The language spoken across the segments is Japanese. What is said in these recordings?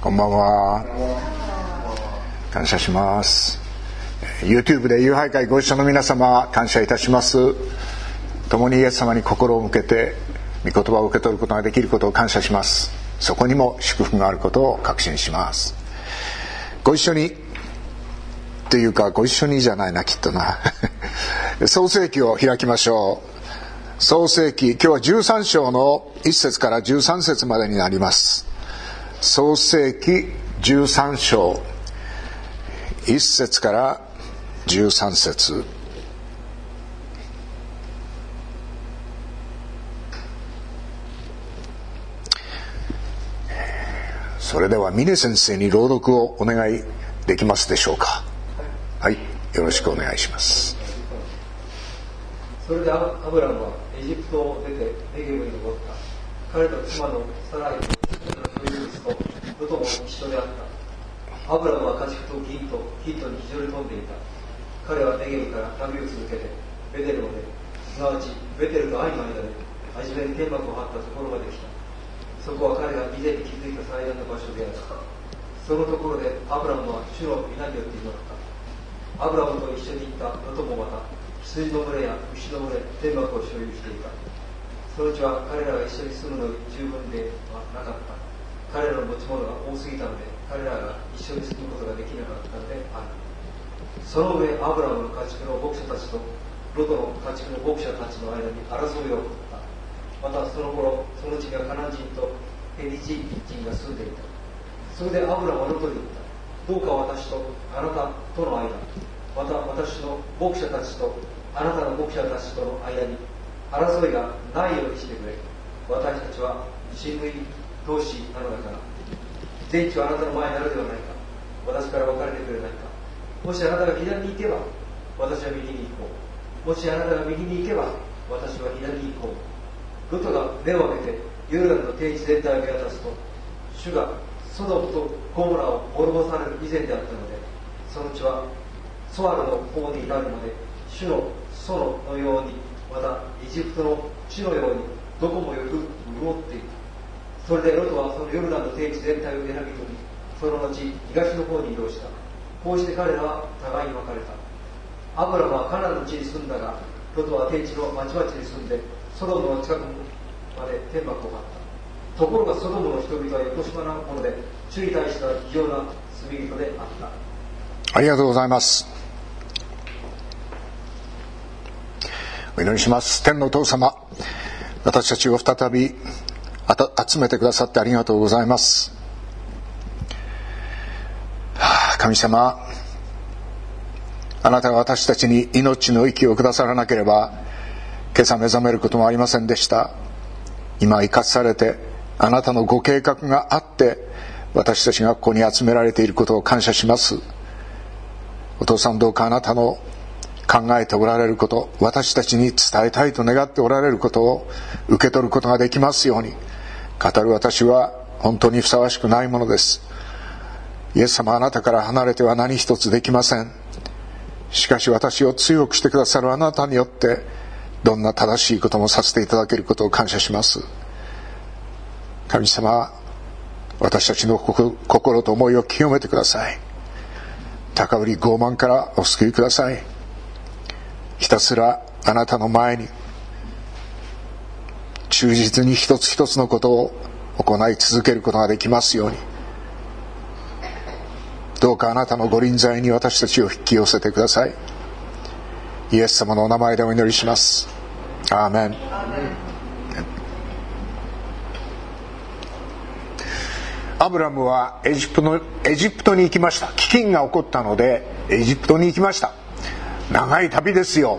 こんばんは。感謝します。 YouTube で友拝会ご一緒の皆様、感謝いたします。共にイエス様に心を向けて御言葉を受け取ることができることを感謝します。そこにも祝福があることを確信します。ご一緒にというか、ご一緒にじゃないな、きっとな創世記を開きましょう。創世記、今日は13章の1節から13節までになります。創世記13章1節から13節。それでは峰先生に朗読をお願いできますでしょうか。はい、よろしくお願いします。 それでアブラムはエジプトを出てネゲブに登った。彼と妻のサライと所有息子ロトも一緒であった。アブラムは家畜と銀とヒットに非常に富んでいた。彼はネゲブから旅を続けてベテルまで、すなわちベテルとアイの間で初めに天幕を張ったところまで来た。そこは彼が以前に築いた最大の場所である。そのところでアブラムは主の皆によって祈った。アブラムと一緒に行ったロトもまた羊の群れや牛の群れ、天幕を所有していた。そのうちは彼らが一緒に住むのに十分ではなかった。彼らの持ち物が多すぎたので、彼らが一緒に住むことができなかったのである。その上、アブラムの家畜の牧者たちとロトの家畜の牧者たちの間に争いが起こった。またその頃、その地がカナン人とペリジ人が住んでいた。それでアブラムはロトに言った。どうか私とあなたとの間、また私の牧者たちとあなたの牧者たちとの間に争いがないようにしてくれ。私たちは親類同士なのだから。全地はあなたの前にあるではないか。私から別れてくれないか。もしあなたが左に行けば私は右に行こう。もしあなたが右に行けば私は左に行こう。ロトが目を開けてヨルダンの低地全体を見渡すと、主がソドムとゴモラを滅ぼされる以前であったので、その地はソアルの方に至るまで主の園のように、またエジプトの地のようにどこもよく潤っている。それでロトはそのヨルダンの低地全体を選び取り、その後東の方に移動した。こうして彼らは互いに別れた。アブラムはカナンの地に住んだが、ロトは低地の町々に住んでソドムの近くまで天幕を張った。ところがソドムの人々は横島なもので、主に対しては異常な罪人であった。 ありがとうございます。お祈りします。天のお父様、私たちを再び集めてくださってありがとうございます。神様、あなたが私たちに命の息をくださらなければ今朝目覚めることもありませんでした。今生かされてあなたのご計画があって私たちがここに集められていることを感謝します。お父さん、どうかあなたの考えておられること、私たちに伝えたいと願っておられることを受け取ることができますように。語る私は本当にふさわしくないものです。イエス様、あなたから離れては何一つできません。しかし私を強くしてくださるあなたによってどんな正しいこともさせていただけることを感謝します。神様、私たちの心と思いを清めてください。高ぶり傲慢からお救いください。ひたすらあなたの前に忠実に一つ一つのことを行い続けることができますように。どうかあなたのご臨在に私たちを引き寄せてください。イエス様のお名前でお祈りします。アーメン。アブラムはエジプトに行きました。飢饉が起こったのでエジプトに行きました。長い旅ですよ。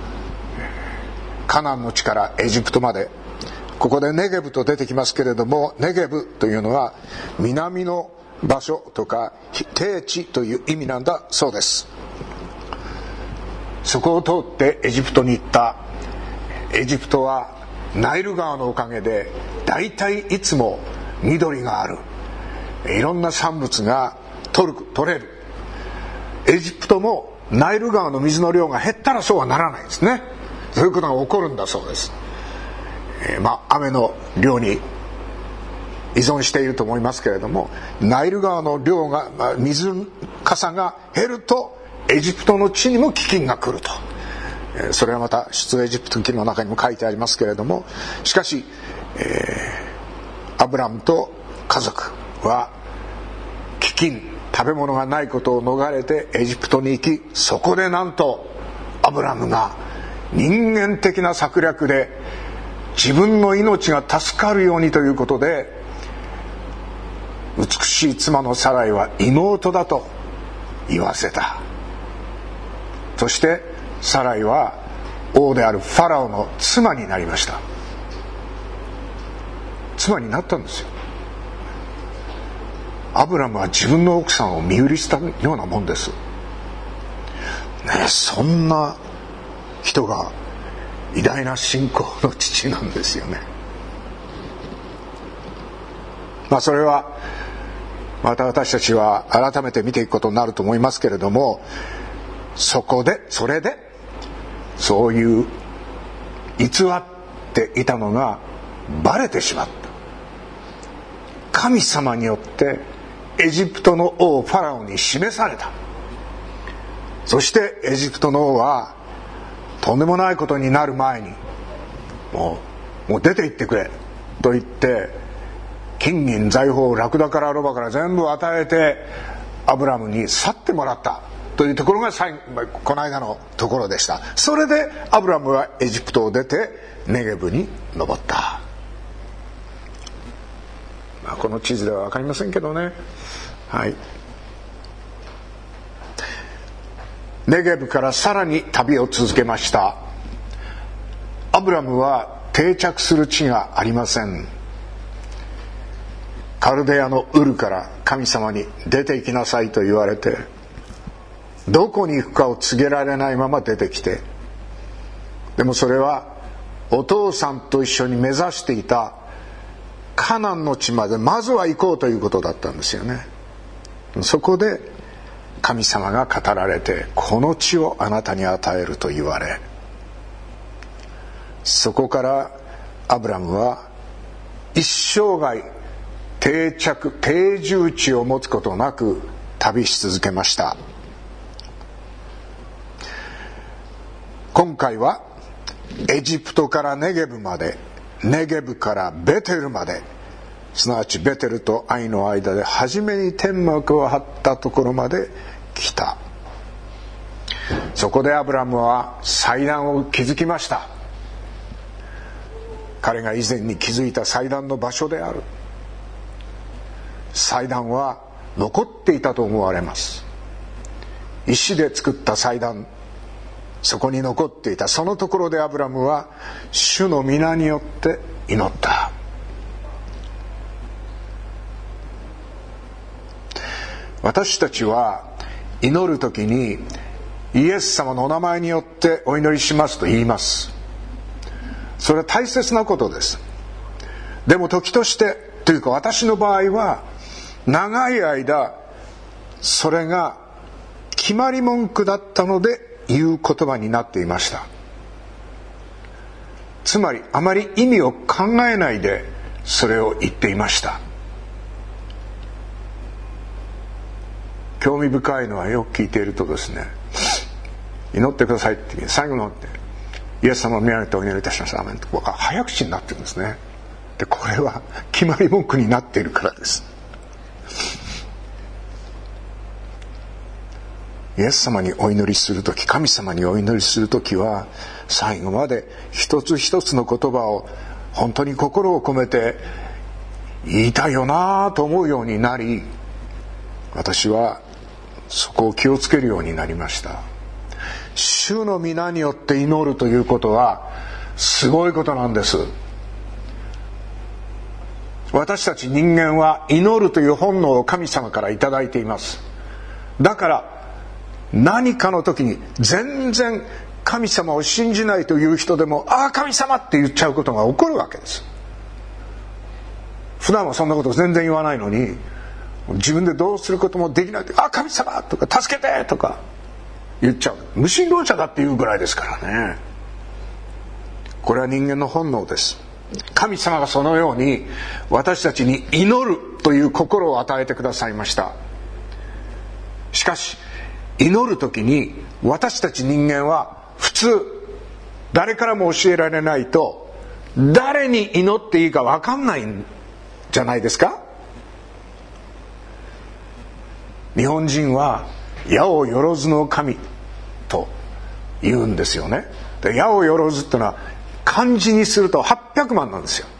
カナンの地からエジプトまで。ここでネゲブと出てきますけれども、ネゲブというのは南の場所とか低地という意味なんだそうです。そこを通ってエジプトに行った。エジプトはナイル川のおかげで大体いつも緑がある。いろんな産物が取れる。エジプトもナイル川の水の量が減ったらそうはならないですね。そういうことが起こるんだそうです。雨の量に依存していると思いますけれども、ナイル川の量が水かさが減るとエジプトの地にも飢饉が来ると、それはまた出エジプト記の中にも書いてありますけれども、しかし、アブラムと家族は飢饉、食べ物がないことを逃れてエジプトに行き、そこでなんとアブラムが人間的な策略で自分の命が助かるようにということで、美しい妻のサライは妹だと言わせた。そしてサライは王であるファラオの妻になりました。妻になったんですよ。アブラムは自分の奥さんを身売りしたようなもんです、ね、そんな人が偉大な信仰の父なんですよね。それはまた私たちは改めて見ていくことになると思いますけれども、それでそういう偽っていたのがバレてしまった。神様によってエジプトの王ファラオに示された。そしてエジプトの王はとんでもないことになる前にもう出て行ってくれと言って、金銀財宝ラクダからロバから全部与えてアブラムに去ってもらったというところがこの間のところでした。それでアブラムはエジプトを出てネゲブに登った。この地図では分かりませんけどね、はい、ネゲブからさらに旅を続けました。アブラムは定着する地がありません。カルデアのウルから神様に出て行きなさいと言われて、どこに行くかを告げられないまま出てきて、でもそれはお父さんと一緒に目指していたカナンの地までまずは行こうということだったんですよね。そこで神様が語られて、この地をあなたに与えると言われ、そこからアブラムは一生涯定住地を持つことなく旅し続けました。今回はエジプトからネゲブまで、ネゲブからベテルまで、すなわちベテルとアイの間で初めに天幕を張ったところまで来た。そこでアブラムは祭壇を築きました。彼が以前に築いた祭壇の場所である。祭壇は残っていたと思われます。石で作った祭壇、そこに残っていた。そのところでアブラムは主の皆によって祈った。私たちは祈るときにイエス様のお名前によってお祈りしますと言います。それは大切なことです。でも時としてというか、私の場合は長い間それが決まり文句だったので言う言葉になっていました。つまりあまり意味を考えないでそれを言っていました。興味深いのは、よく聞いているとですね、祈ってくださいって最後のってイエス様を見上げてお祈りいたします、アーメンと僕は早口になってるんですね。でこれは決まり文句になっているからです。イエス様にお祈りするとき、神様にお祈りするときは、最後まで一つ一つの言葉を本当に心を込めて言いたいよなと思うようになり、私はそこを気をつけるようになりました。主の皆によって祈るということはすごいことなんです。私たち人間は祈るという本能を神様からいただいています。だから何かの時に全然神様を信じないという人でも、ああ神様って言っちゃうことが起こるわけです。普段はそんなこと全然言わないのに、自分でどうすることもできないで、ああ神様とか助けてとか言っちゃう。無神論者だっていうぐらいですからね。これは人間の本能です。 神様がそのように私たちに祈るという心を与えてくださいました。しかし祈る時に私たち人間は普通誰からも教えられないと誰に祈っていいか分かんないんじゃないですか。日本人は矢をよろずの神と言うんですよね。で矢をよろずってのは漢字にすると800万なんですよ。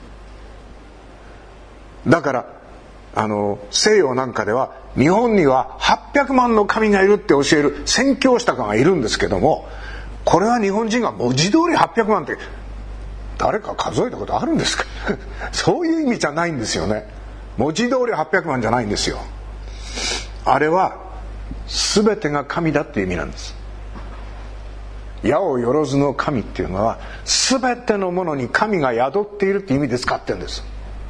だから西洋なんかでは日本には800万の神がいるって教える宣教師とかがいるんですけども、これは日本人が文字通り800万って誰か数えたことあるんですかそういう意味じゃないんですよね。文字通り800万じゃないんですよ。あれは全てが神だっていう意味なんです。矢をよろずの神っていうのは全てのものに神が宿っているっていう意味で使ってるんです。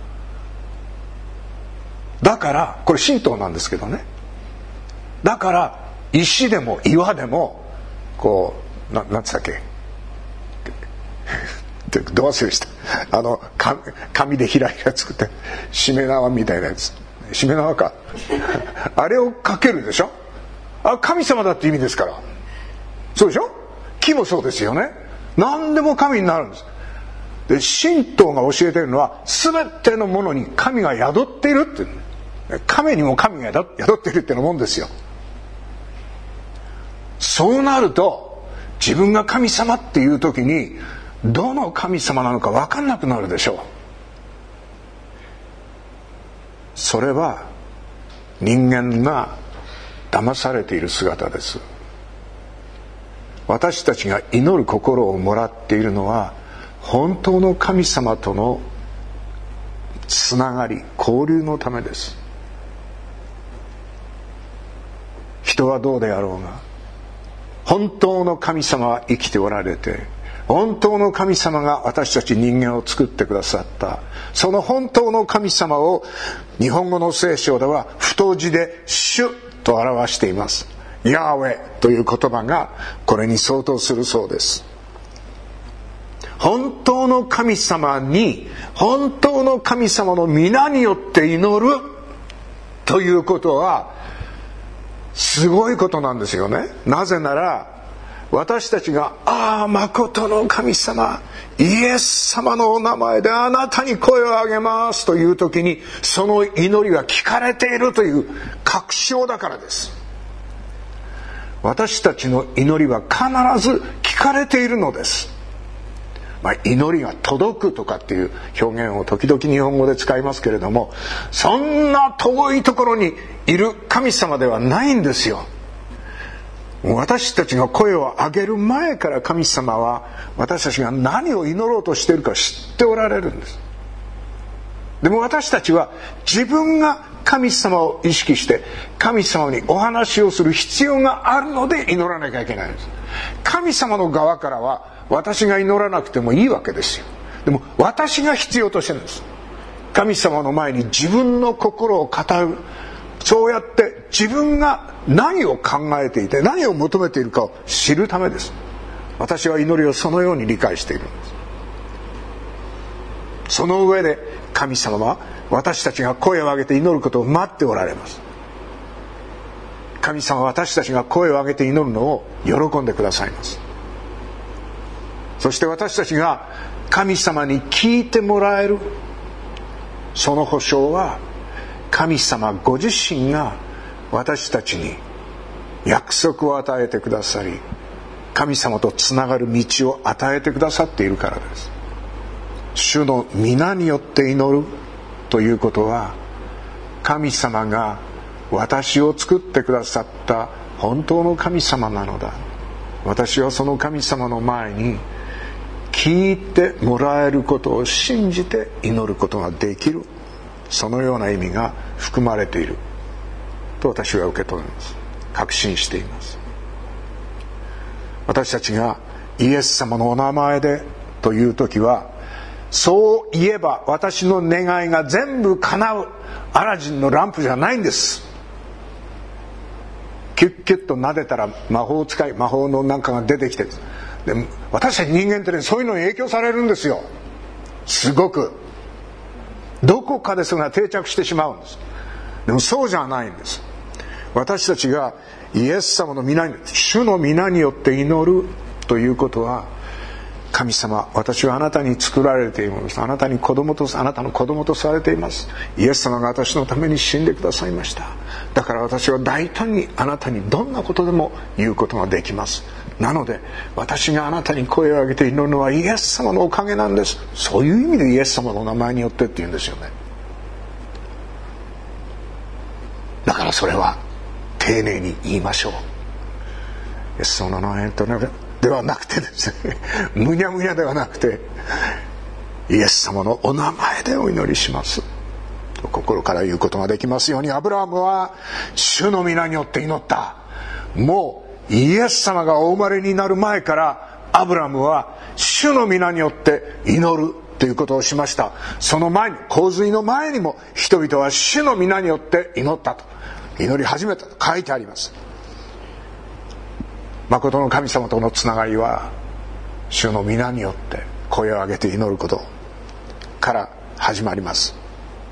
だからこれ神道なんですけどね、だから石でも岩でもこうなんつったっけど忘れした紙でひらひら作ってしめ縄みたいなやつ、しめ縄かあれをかけるでしょ。神様だって意味ですから。そうでしょ。木もそうですよね。何でも神になるんです。で神道が教えているのは全てのものに神が宿っているっていう、亀にも神が宿っているっていうもんですよ。そうなると自分が神様っていう時にどの神様なのか分かんなくなるでしょう。それは人間が騙されている姿です。私たちが祈る心をもらっているのは本当の神様とのつながり、交流のためです。人はどうであろうが本当の神様は生きておられて、本当の神様が私たち人間を作ってくださった。その本当の神様を日本語の聖書では太字で主と表しています。ヤーウェという言葉がこれに相当するそうです。本当の神様に、本当の神様の皆によって祈るということはすごいことなんですよね。なぜなら私たちが誠の神様イエス様のお名前であなたに声を上げますという時にその祈りが聞かれているという確証だからです。私たちの祈りは必ず聞かれているのです。祈りが届くとかっていう表現を時々日本語で使いますけれども、そんな遠いところにいる神様ではないんですよ。私たちが声を上げる前から神様は私たちが何を祈ろうとしているか知っておられるんです。でも私たちは自分が神様を意識して神様にお話をする必要があるので祈らなきゃいけないんです。神様の側からは私が祈らなくてもいいわけですよ。でも私が必要としてるんです。神様の前に自分の心を語る。そうやって自分が何を考えていて何を求めているかを知るためです。私は祈りをそのように理解しているんです。その上で神様は私たちが声を上げて祈ることを待っておられます。神様は私たちが声を上げて祈るのを喜んでくださいます。そして私たちが神様に聞いてもらえるその保証は神様ご自身が私たちに約束を与えてくださり、神様とつながる道を与えてくださっているからです。主の皆によって祈るということは、神様が私を作ってくださった本当の神様なのだ。私はその神様の前に聞いてもらえることを信じて祈ることができる、そのような意味が含まれていると私は受け止めます。確信しています。私たちがイエス様のお名前でという時は、そう言えば私の願いが全部叶うアラジンのランプじゃないんです。キュッキュッと撫でたら魔法使い、魔法のなんかが出てきて、で私たち人間ってね、そういうのに影響されるんですよ。 すごくどこかでそれが定着してしまうんです。でもそうじゃないんです。私たちがイエス様の皆に、主の皆によって祈るということは、神様、私はあなたに作られています。あなたの子供とされています。イエス様が私のために死んでくださいました。だから私は大胆にあなたにどんなことでも言うことができます。なので私があなたに声を上げて祈るのはイエス様のおかげなんです。そういう意味でイエス様の名前によってって言うんですよね。だからそれは丁寧に言いましょう。イエス様の名前とではなくてですね、むにゃむにゃではなくて、イエス様のお名前でお祈りしますと心から言うことができますように。アブラハムは主の皆によって祈った。もうイエス様がお生まれになる前からアブラハムは主の皆によって祈るということをしました。その前に、洪水の前にも人々は主の皆によって祈ったと、祈り始めたと書いてあります。誠の神様とのつながりは主の皆によって声を上げて祈ることから始まります。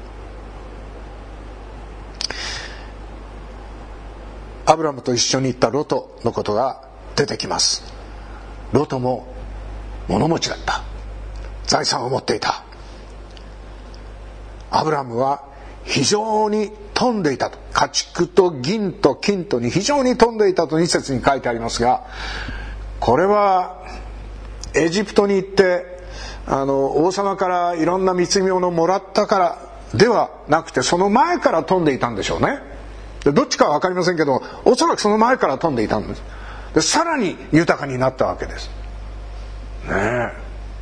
アブラムと一緒に行ったロトのことが出てきます。ロトも物持ちだった。財産を持っていた。アブラムは非常に富んでいたと、家畜と銀と金とに非常に富んでいたと2節に書いてありますが、これはエジプトに行って王様からいろんな貢ぎ物をもらったからではなくて、その前から富んでいたんでしょうね。でどっちかは分かりませんけど、おそらくその前から富んでいたんです。でさらに豊かになったわけですね。え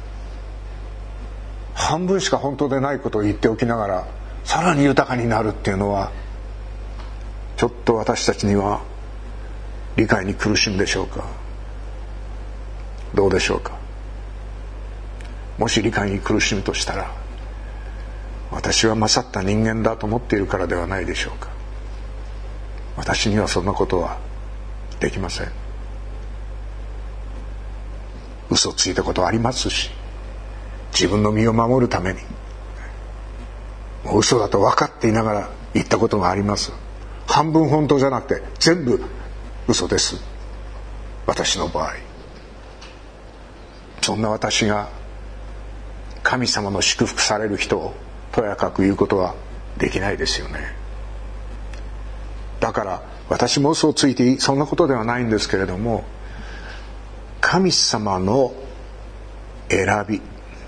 半分しか本当でないことを言っておきながらさらに豊かになるっていうのは、ちょっと私たちには理解に苦しいんでしょうか。どうでしょうか。もし理解に苦しむとしたら、私は勝った人間だと思っているからではないでしょうか。私にはそんなことはできません。嘘ついたことありますし、自分の身を守るために嘘だと分かっていながら言ったことがあります。半分本当じゃなくて全部嘘です。私の場合。そんな私が神様の祝福される人をとやかく言うことはできないですよね。だから私も嘘をついてそんなことではないんですけれども、神様の選び、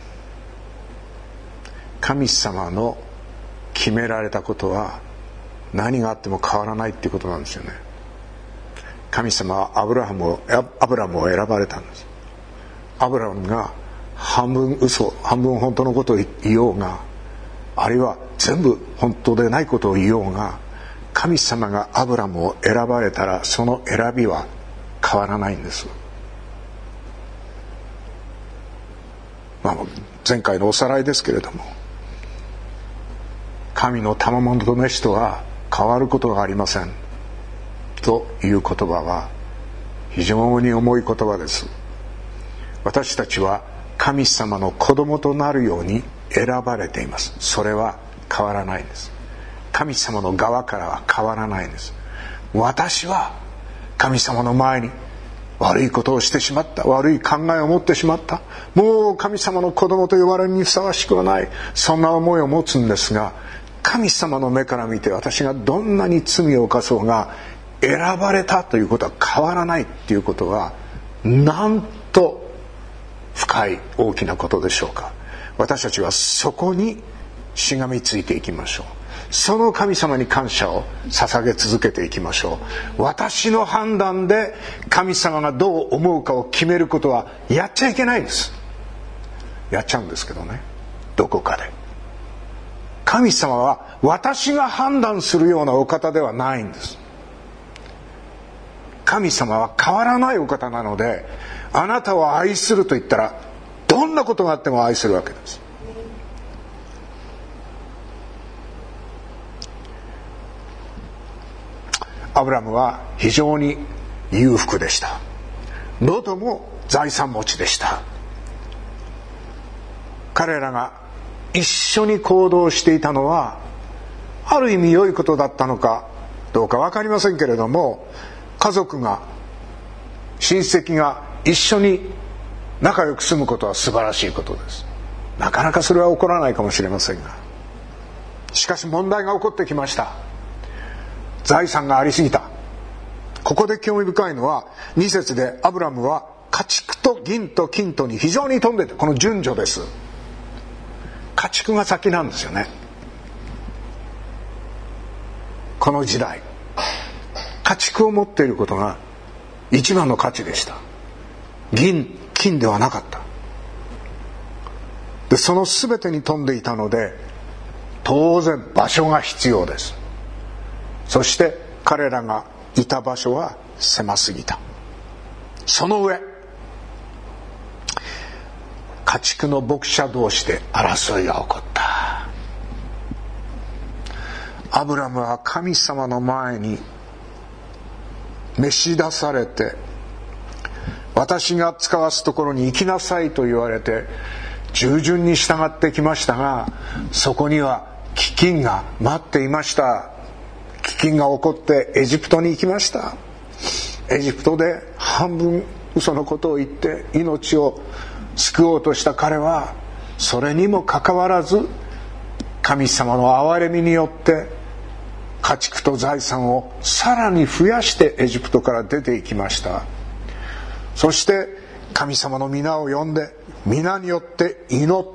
神様の決められたことは何があっても変わらないっていうことなんですよね。神様はアブラムを選ばれたんです。アブラムが半分嘘半分本当のことを言おうが、あるいは全部本当でないことを言おうが、神様がアブラムを選ばれたらその選びは変わらないんです。前回のおさらいですけれども、神の賜物と召しとは変わることがありませんという言葉は非常に重い言葉です。私たちは神様の子供となるように選ばれています。それは変わらないんです。神様の側からは変わらないんです。私は神様の前に悪いことをしてしまった、悪い考えを持ってしまった、もう神様の子供と呼ばれるにふさわしくはない、そんな思いを持つんですが、神様の目から見て私がどんなに罪を犯そうが選ばれたということは変わらないっていうことは、なんと深い大きなことでしょうか。私たちはそこにしがみついていきましょう。その神様に感謝を捧げ続けていきましょう。私の判断で神様がどう思うかを決めることはやっちゃいけないんです。やっちゃうんですけどね、どこかで。神様は私が判断するようなお方ではないんです。神様は変わらないお方なので、あなたを愛すると言ったらどんなことがあっても愛するわけです。アブラムは非常に裕福でした。ロトも財産持ちでした。 彼らが一緒に行動していたのはある意味良いことだったのかどうか分かりませんけれども、家族が親戚が一緒に仲良く住むことは素晴らしいことです。なかなかそれは起こらないかもしれませんが、しかし問題が起こってきました。財産がありすぎた。ここで興味深いのは2節でアブラムは家畜と銀と金とに非常に富んでいて、この順序です。家畜が先なんですよね。この時代家畜を持っていることが一番の価値でした。銀金ではなかった。でその全てに富んでいたので当然場所が必要です。そして彼らがいた場所は狭すぎた。その上家畜の牧者同士で争いが起こった。アブラムは神様の前に召し出されて、私が使わすところに行きなさいと言われて従順に従ってきましたが、そこには飢饉が待っていました。飢饉が起こってエジプトに行きました。エジプトで半分嘘のことを言って命を救おうとした彼は、それにもかかわらず神様の憐れみによって家畜と財産をさらに増やしてエジプトから出て行きました。そして神様の皆を呼んで皆によって祈った。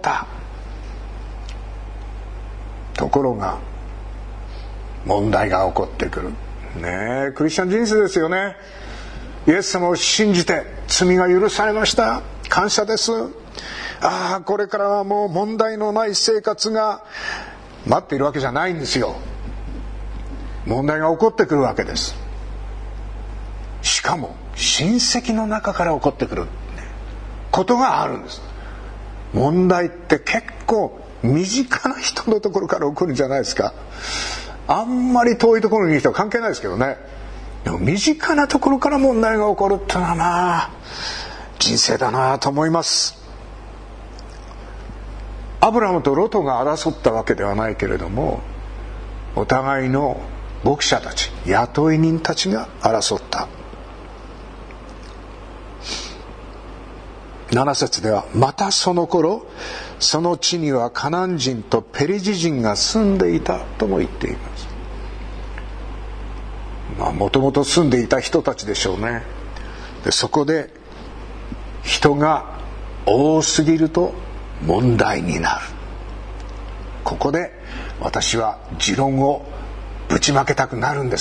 ところが問題が起こってくるね。クリスチャン人生ですよね。イエス様を信じて罪が許されました。感謝です。これからはもう問題のない生活が待っているわけじゃないんですよ。問題が起こってくるわけです。しかも親戚の中から起こってくることがあるんです。問題って結構身近な人のところから起こるんじゃないですか。あんまり遠いところにいる人は関係ないですけどね。でも身近なところから問題が起こるってのはな、人生だなと思います。アブラムとロトが争ったわけではないけれども、お互いの牧者たち、雇い人たちが争った。7節では、またその頃その地にはカナン人とペリジ人が住んでいたとも言っています。もともと住んでいた人たちでしょうね。でそこで人が多すぎると問題になる。ここで私は持論をぶちまけたくなるんです。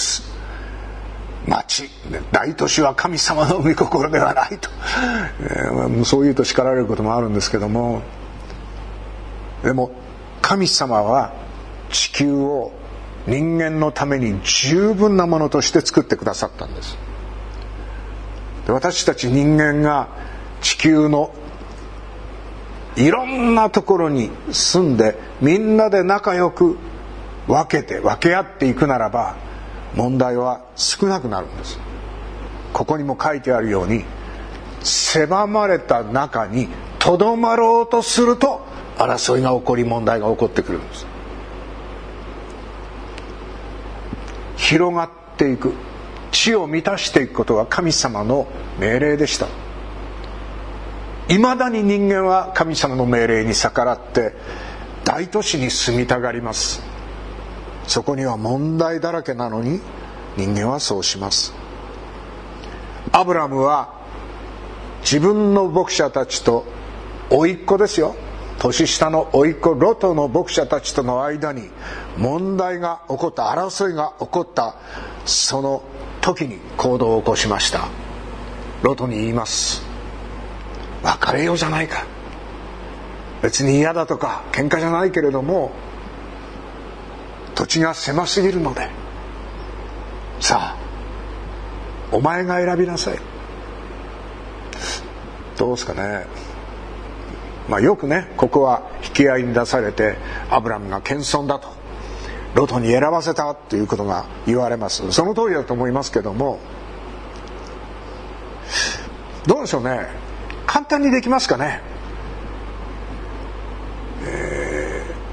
大都市は神様の御心ではないと、そういうと叱られることもあるんですけども、でも神様は地球を人間のために十分なものとして作ってくださったんです。で私たち人間が地球のいろんなところに住んでみんなで仲良く分け合っていくならば問題は少なくなるんです。ここにも書いてあるように、狭まれた中にとどまろうとすると争いが起こり問題が起こってくるんです。広がっていく、地を満たしていくことは神様の命令でした。いまだに人間は神様の命令に逆らって大都市に住みたがります。そこには問題だらけなのに人間はそうします。アブラムは自分の牧者たちと甥っ子ですよ、年下の甥っ子ロトの牧者たちとの間に問題が起こった、争いが起こった、その時に行動を起こしました。ロトに言います。別れようじゃないか。別に嫌だとか喧嘩じゃないけれども土地が狭すぎるので、さあお前が選びなさい。どうですかね。よくね、ここは引き合いに出されてアブラムが謙遜だとロトに選ばせたということが言われます。その通りだと思いますけども、どうでしょうね。簡単にできますかね。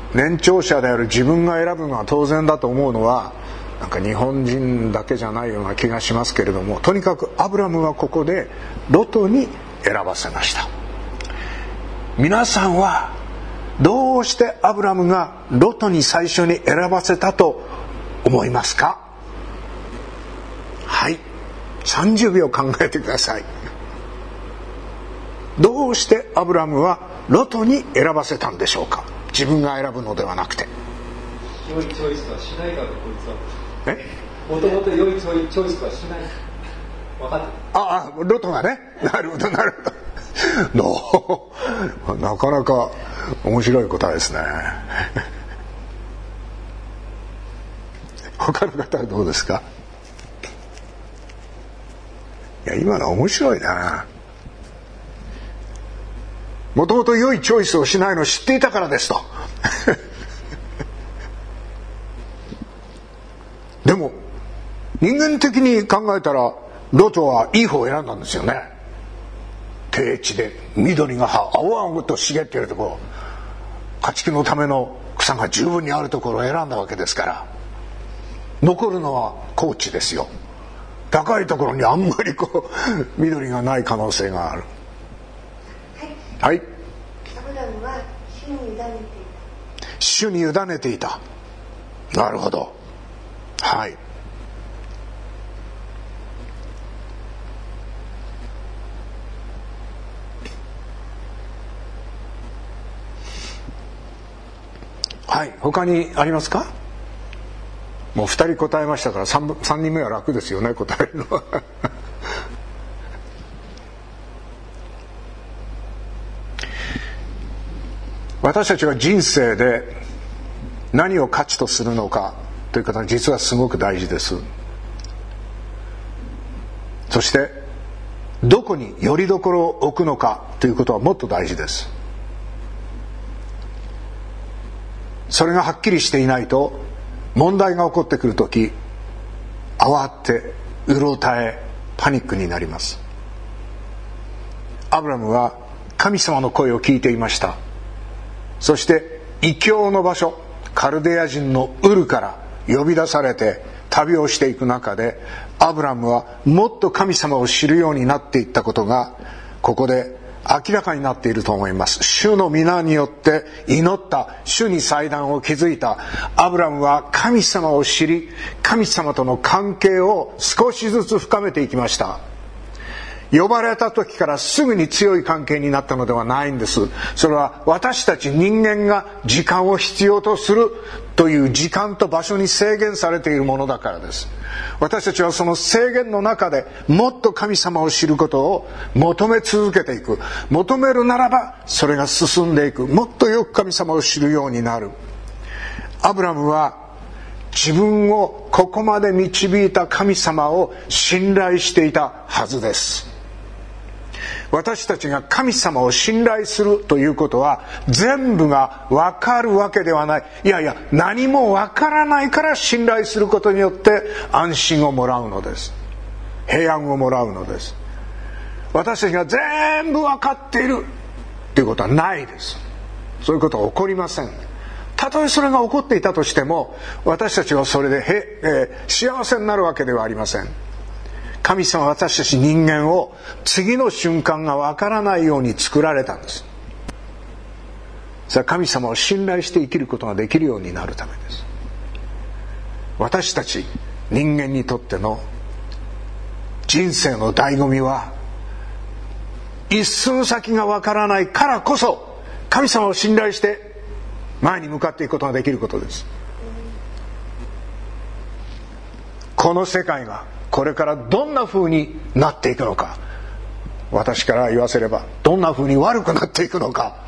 年長者である自分が選ぶのは当然だと思うのはなんか日本人だけじゃないような気がしますけれども、とにかくアブラムはここでロトに選ばせました。皆さんはどうしてアブラムがロトに最初に選ばせたと思いますか？はい、30秒考えてください。どうしてアブラムはロトに選ばせたんでしょうか？自分が選ぶのではなくて。 良いチョイスはしないから、こいつは。もともと良いチョイスはしない。分かってる。 あ、ロトがね。なるほどなるほど。なかなか面白い答えですね。他の方はどうですか？いや、今のは面白いな。もともと良いチョイスをしないのを知っていたからですと。でも人間的に考えたらロトはいい方を選んだんですよね。低地で緑が青々と茂っているところ、家畜のための草が十分にあるところを選んだわけですから、残るのは高地ですよ。高いところにあんまり緑がない可能性がある。はい。 アブラムは主に委ねていた。 主に委ねていた。なるほど。はい。はい、他にありますか？もう2人答えましたから 3人目は楽ですよね、答えるのは。私たちは人生で何を価値とするのかということは実はすごく大事です。そしてどこに拠り所を置くのかということはもっと大事です。それがはっきりしていないと問題が起こってくるとき、慌てうろたえパニックになります。アブラムは神様の声を聞いていました。そして異教の場所、カルデア人のウルから呼び出されて旅をしていく中で、アブラムはもっと神様を知るようになっていったことがここで明らかになっていると思います。主の皆によって祈った、主に祭壇を築いたアブラムは神様を知り、神様との関係を少しずつ深めていきました。呼ばれた時からすぐに強い関係になったのではないんです。それは私たち人間が時間を必要とするという時間と場所に制限されているものだからです。私たちはその制限の中でもっと神様を知ることを求め続けていく。求めるならばそれが進んでいく。もっとよく神様を知るようになる。アブラムは自分をここまで導いた神様を信頼していたはずです。私たちが神様を信頼するということは全部が分かるわけではない。いやいや、何も分からないから信頼することによって安心をもらうのです。平安をもらうのです。私たちが全部分かっているということはないです。そういうことは起こりません。たとえそれが起こっていたとしても、私たちはそれで幸せになるわけではありません。神様は私たち人間を次の瞬間がわからないように作られたんです。それは神様を信頼して生きることができるようになるためです。私たち人間にとっての人生の醍醐味は、一寸先がわからないからこそ神様を信頼して前に向かっていくことができることです。この世界がこれからどんな風になっていくのか、私から言わせればどんな風に悪くなっていくのか、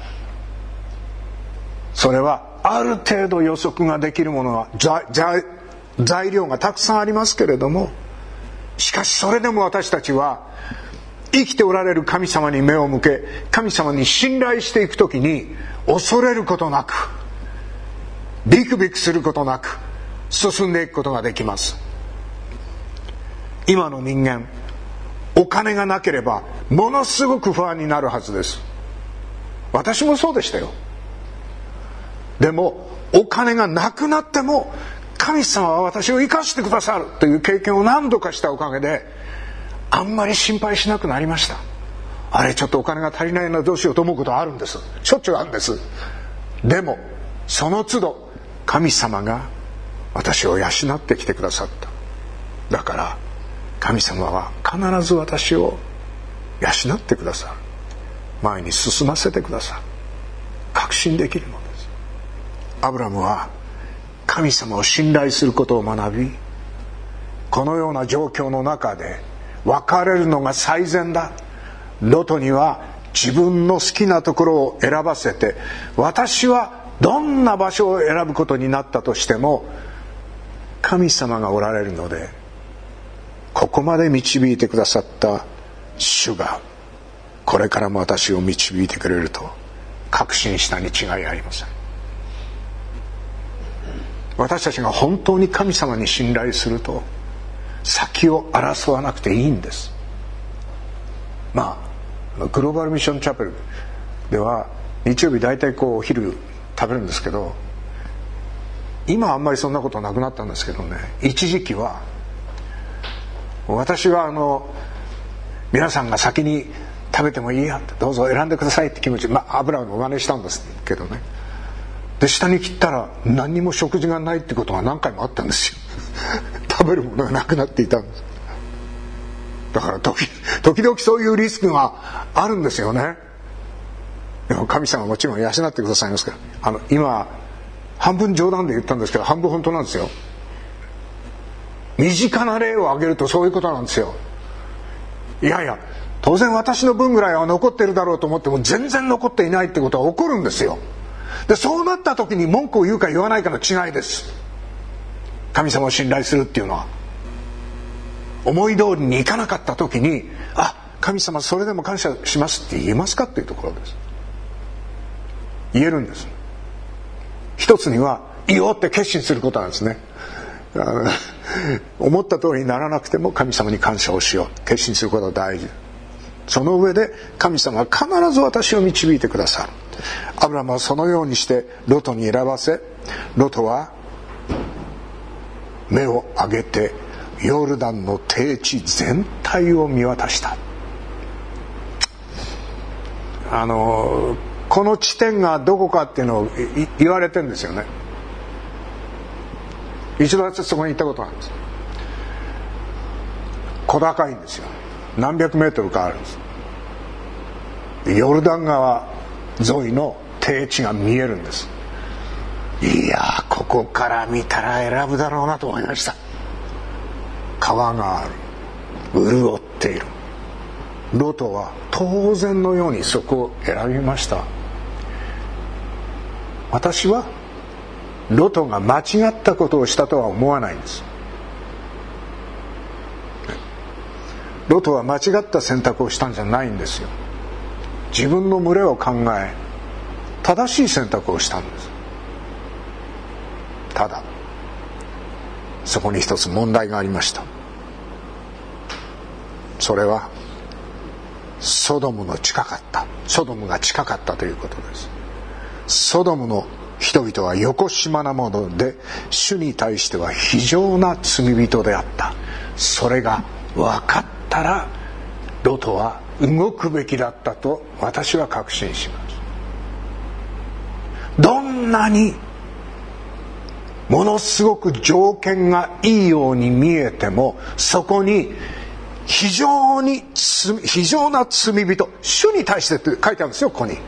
それはある程度予測ができるものは材料がたくさんありますけれども、しかしそれでも私たちは生きておられる神様に目を向け、神様に信頼していくときに恐れることなく、ビクビクすることなく進んでいくことができます。今の人間、お金がなければものすごく不安になるはずです。私もそうでしたよ。 でもお金がなくなっても神様は私を生かしてくださるという経験を何度かしたおかげで、あんまり心配しなくなりました。あれちょっとお金が足りないな、どうしようと思うことはあるんです。しょっちゅうあるんです。でもその都度神様が私を養ってきてくださった。だから神様は必ず私を養ってくださる。前に進ませてくださる。確信できるのです。アブラムは神様を信頼することを学び、このような状況の中で別れるのが最善だ。ロトには自分の好きなところを選ばせて、私はどんな場所を選ぶことになったとしても神様がおられるので、ここまで導いてくださった主がこれからも私を導いてくれると確信したに違いありません。私たちが本当に神様に信頼すると先を争わなくていいんです。グローバルミッションチャペルでは日曜日大体お昼食べるんですけど、今はあんまりそんなことなくなったんですけどね、一時期は私は皆さんが先に食べてもいいやって、どうぞ選んでくださいって気持ち、油を真似したんですけどね。で下に切ったら何にも食事がないってことが何回もあったんですよ食べるものがなくなっていたんです。だから時々そういうリスクがあるんですよね。でも神様はもちろん養ってくださいますから。今半分冗談で言ったんですけど半分本当なんですよ。身近な例を挙げるとそういうことなんですよ。いやいや当然私の分ぐらいは残ってるだろうと思っても全然残っていないってことは起こるんですよ。でそうなった時に文句を言うか言わないかの違いです。神様を信頼するっていうのは、思い通りにいかなかった時に神様それでも感謝しますって言えますかっていうところです。言えるんです。一つには言おうって決心することなんですね。思った通りにならなくても神様に感謝をしよう決心することが大事。その上で神様は必ず私を導いてくださる。アブラムはそのようにしてロトに選ばせ、ロトは目を上げてヨルダンの低地全体を見渡した。この地点がどこかっていうのを言われてるんですよね。一度そこに行ったことなんです。小高いんですよ。何百メートルかあるんです。ヨルダン川沿いの低地が見えるんです。いやここから見たら選ぶだろうなと思いました。川がある、潤っている。ロトは当然のようにそこを選びました。私はロトが間違ったことをしたとは思わないんです。ロトは間違った選択をしたんじゃないんですよ。自分の群れを考え正しい選択をしたんです。ただそこに一つ問題がありました。それはソドムが近かったということです。ソドムの人々はよこしまなもので、主に対しては非常な罪人であった。それが分かったらロトは動くべきだったと私は確信します。どんなにものすごく条件がいいように見えても、そこに非常な罪人、主に対してって書いてあるんですよ。ここに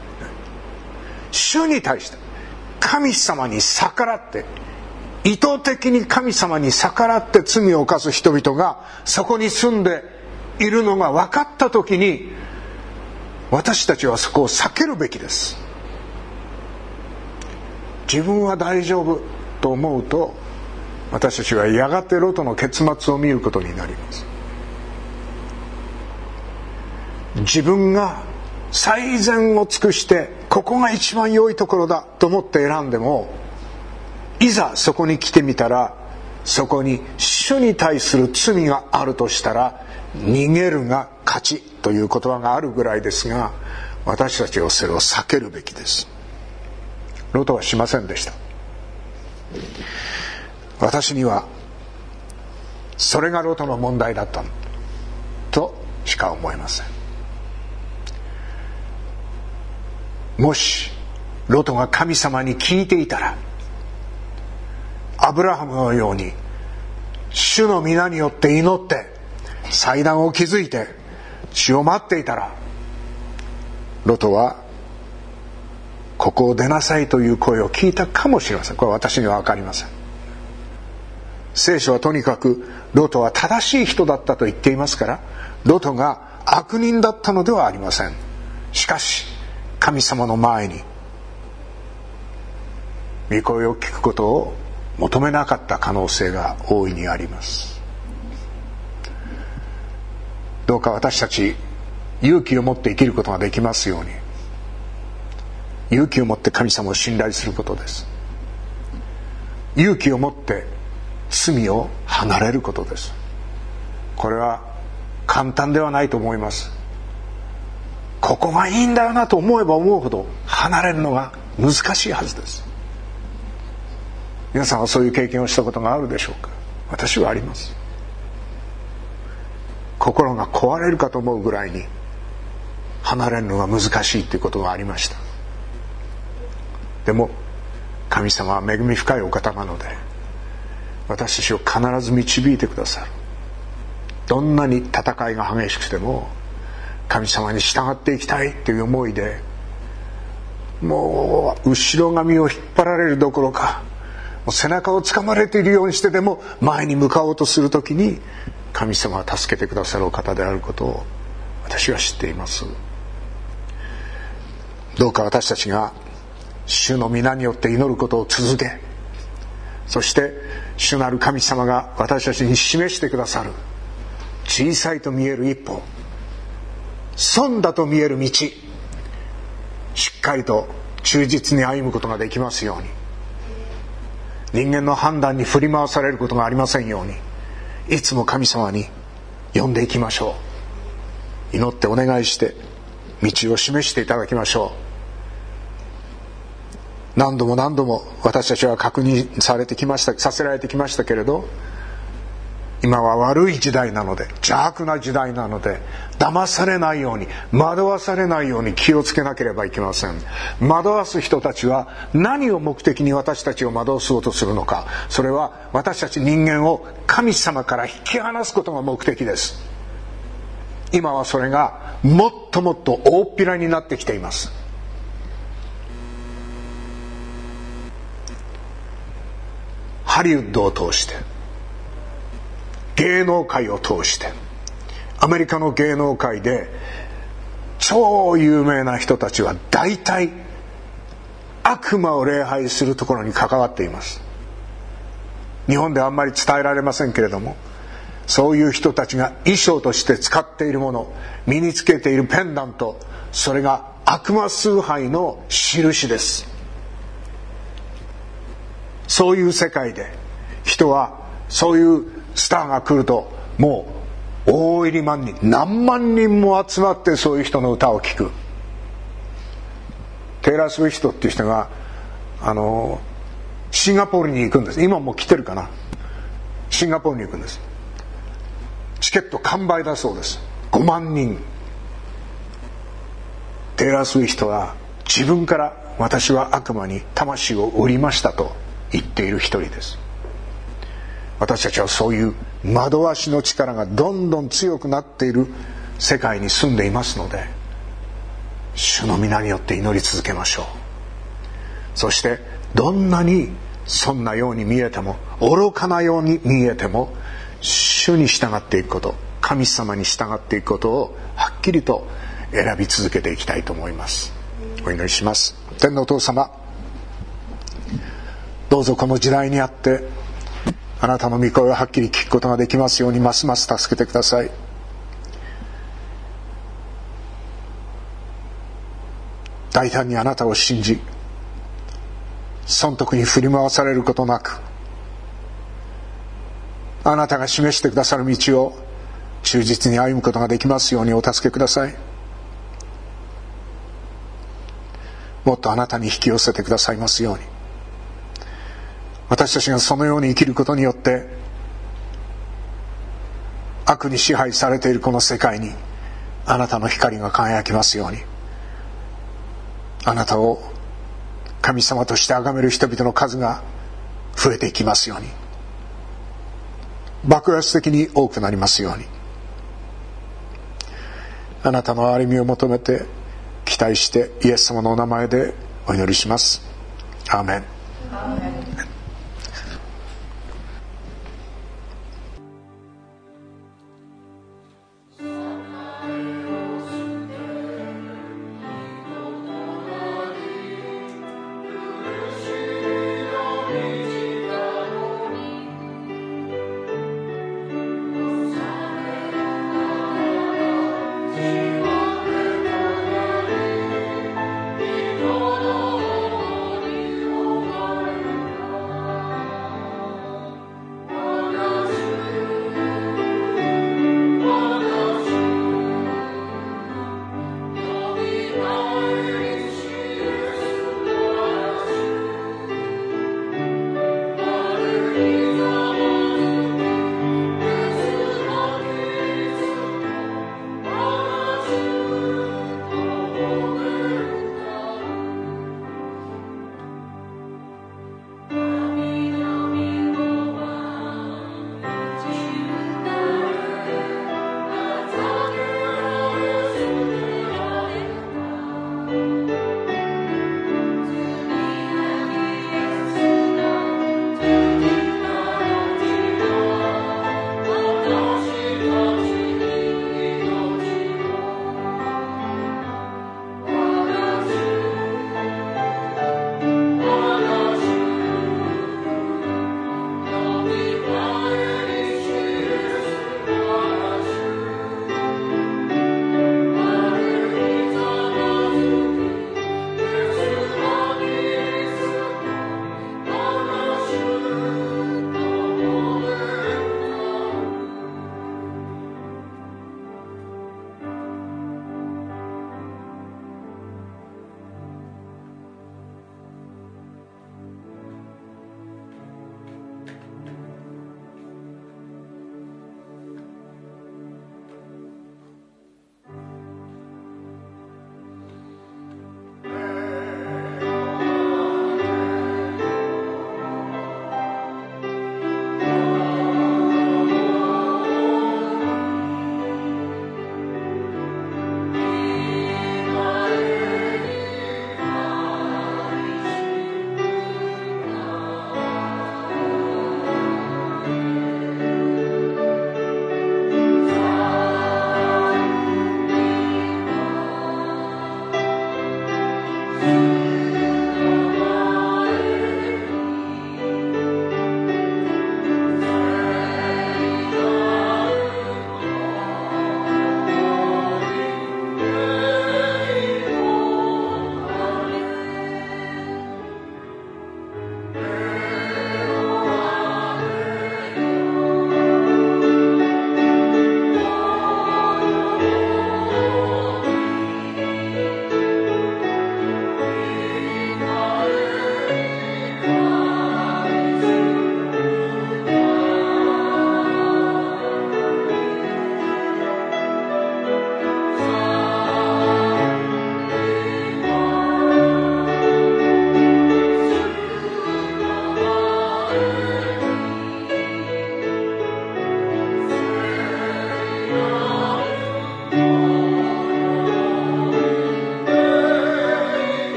主に対して神様に逆らって、意図的に神様に逆らって罪を犯す人々がそこに住んでいるのが分かった時に、私たちはそこを避けるべきです。自分は大丈夫と思うと、私たちはやがてロトの結末を見ることになります。自分が最善を尽くしてここが一番良いところだと思って選んでも、いざそこに来てみたらそこに主に対する罪があるとしたら、逃げるが勝ちという言葉があるぐらいですが、私たちはそれを避けるべきです。 ロトはしませんでした。私にはそれがロトの問題だったとしか思えません。もしロトが神様に聞いていたら、アブラハムのように主の皆によって祈って祭壇を築いて主を待っていたら、ロトはここを出なさいという声を聞いたかもしれません。これは私には分かりません。聖書はとにかくロトは正しい人だったと言っていますから、ロトが悪人だったのではありません。しかし神様の前に御声を聞くことを求めなかった可能性が大いにあります。どうか私たち勇気を持って生きることができますように。勇気を持って神様を信頼することです。勇気を持って罪を離れることです。これは簡単ではないと思います。ここがいいんだよなと思えば思うほど離れるのが難しいはずです。皆さんはそういう経験をしたことがあるでしょうか。私はあります。心が壊れるかと思うぐらいに離れるのが難しいということがありました。でも神様は恵み深いお方なので、私たちを必ず導いてくださる。どんなに戦いが激しくても神様に従っていきたいという思いで、もう後ろ髪を引っ張られるどころか、もう背中をつかまれているようにしてでも前に向かおうとするときに、神様は助けてくださるお方であることを私は知っています。どうか私たちが主の皆によって祈ることを続け、そして主なる神様が私たちに示してくださる小さいと見える一歩、損だと見える道、しっかりと忠実に歩むことができますように。人間の判断に振り回されることがありませんように、いつも神様に呼んでいきましょう。祈ってお願いして道を示していただきましょう。何度も何度も私たちは確認させられてきましたけれど、今は悪い時代なので、邪悪な時代なので、騙されないように、惑わされないように気をつけなければいけません。惑わす人たちは何を目的に私たちを惑わそうとするのか。それは私たち人間を神様から引き離すことが目的です。今はそれがもっともっと大っぴらになってきています。ハリウッドを通して、芸能界を通して、アメリカの芸能界で超有名な人たちは大体悪魔を礼拝するところに関わっています。日本ではあんまり伝えられませんけれども、そういう人たちが衣装として使っているもの、身につけているペンダント、それが悪魔崇拝の印です。そういう世界で人はそういうスターが来ると、もう大入り万人、何万人も集まってそういう人の歌を聴く。テイラー・スウィフトっていう人がシンガポールに行くんです。今もう来てるかな。シンガポールに行くんです。チケット完売だそうです。5万人。テイラー・スウィフトは自分から私は悪魔に魂を売りましたと言っている一人です。私たちはそういう惑わしの力がどんどん強くなっている世界に住んでいますので、主の皆によって祈り続けましょう。そしてどんなにそんなように見えても、愚かなように見えても、主に従っていくこと、神様に従っていくことをはっきりと選び続けていきたいと思います。お祈りします。天のお父様、どうぞこの時代にあってあなたの御声をはっきり聞くことができますように、ますます助けてください。大胆にあなたを信じ、損得に振り回されることなく、あなたが示してくださる道を忠実に歩むことができますようにお助けください。 もっとあなたに引き寄せてくださいますように。私たちがそのように生きることによって悪に支配されているこの世界にあなたの光が輝きますように。あなたを神様として崇める人々の数が増えていきますように。爆発的に多くなりますように。あなたの歩みを求めて期待してイエス様のお名前でお祈りします。アーメン。 アーメン。 Oh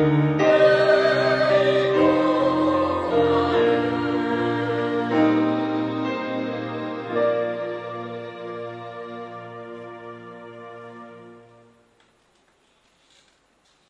す。